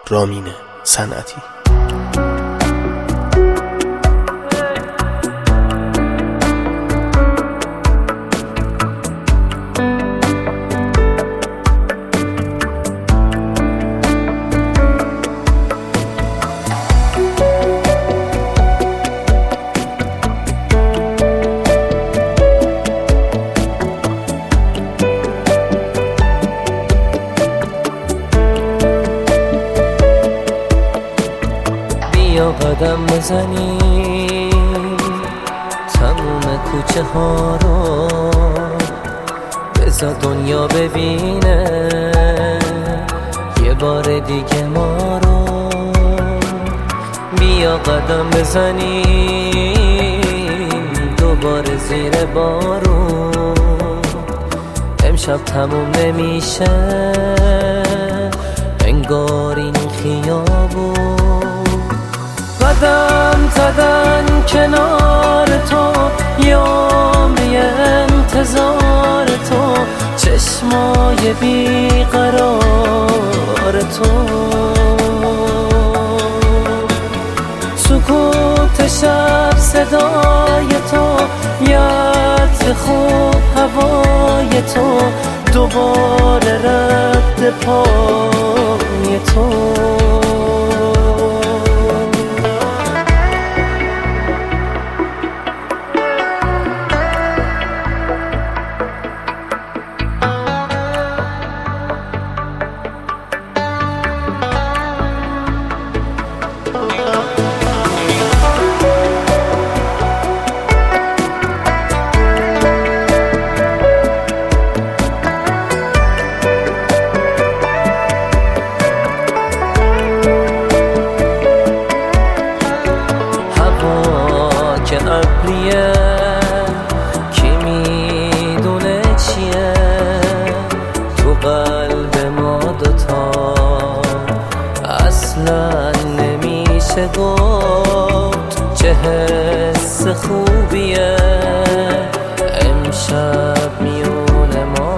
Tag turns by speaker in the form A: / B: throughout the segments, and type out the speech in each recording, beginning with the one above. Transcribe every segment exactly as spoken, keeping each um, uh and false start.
A: رامین صنعتی.
B: یا قدم بزنی تموم کوچه ها رو، بذار دنیا ببینه یه بار دیگه ما رو. بیا قدم بزنیم دوباره زیر بارون، امشب تموم نمیشه انگار این خیابون. قدم زدن کنار تو، یومی انتظار تو، چشمای بیقرار تو، سکوت شب صدای تو، یاد خوب هوای تو، دوباره رد پای تو. که ابریه کی میدونه چیه تو قلب ما دوتا، اصلا نمیشه گفت چه حس خوبیه امشب میونه ما.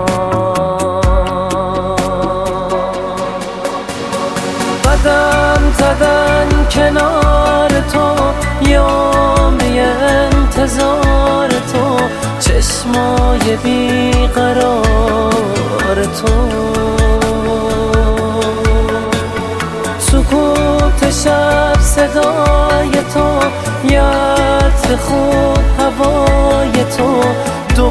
B: قدم زدن کنار تو، یومی انتظار تو، چشمای بیقرار تو، سکوت شب صدای تو، یاد خوب هوای تو،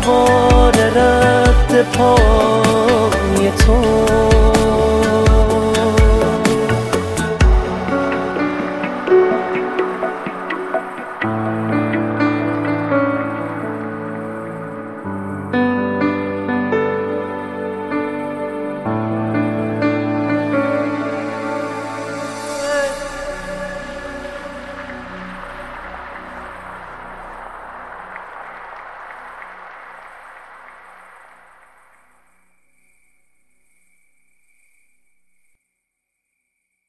B: دوباره رد پای تو.